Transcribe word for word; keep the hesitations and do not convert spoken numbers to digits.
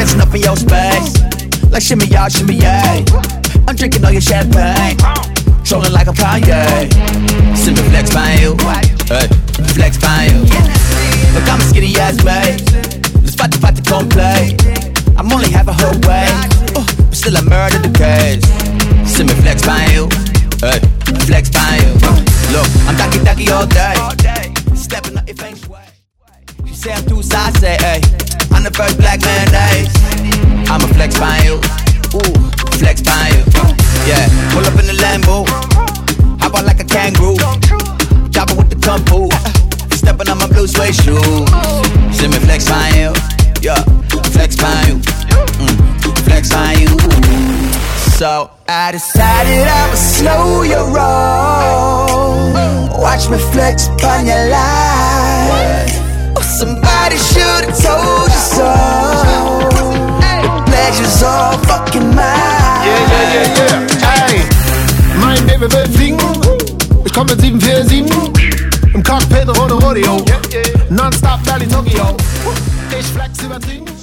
dancing up in your space. Like shimmy y'all, shimmy yay. I'm drinking all your champagne. Trolling like I'm Kanye. Send me flex by you. Hey, flex by you. Look, I'm a skinny ass babe. Let's fight the fight to come play. I'm only half a whole way, uh, but still I murder the case. Send me flex by you. Hey, flex by you. Uh, look, I'm ducky ducky all day. Stepping up your face way. You say I'm too saucy, hey. I'm the first black mayonnaise. I'm a flex by you. Ooh, flex by you. Yeah, pull up in the Lambo. Hop out like a kangaroo. Chopper with the kung fu. Stepping on my blue suede shoes. Send me flex by you. Yeah, flex by you. Mm, flex by you. So I decided I would slow your roll. Watch me flex upon your life. Somebody should've told you so. The pleasure's all fucking mine. Yeah, yeah, yeah, yeah. Ey, mein Baby will fliegen. Ich komm mit sieben vier sieben. Im Cockpit Rode Rodeo. Non-stop Berlin Tokio. Ich flex übertrieben.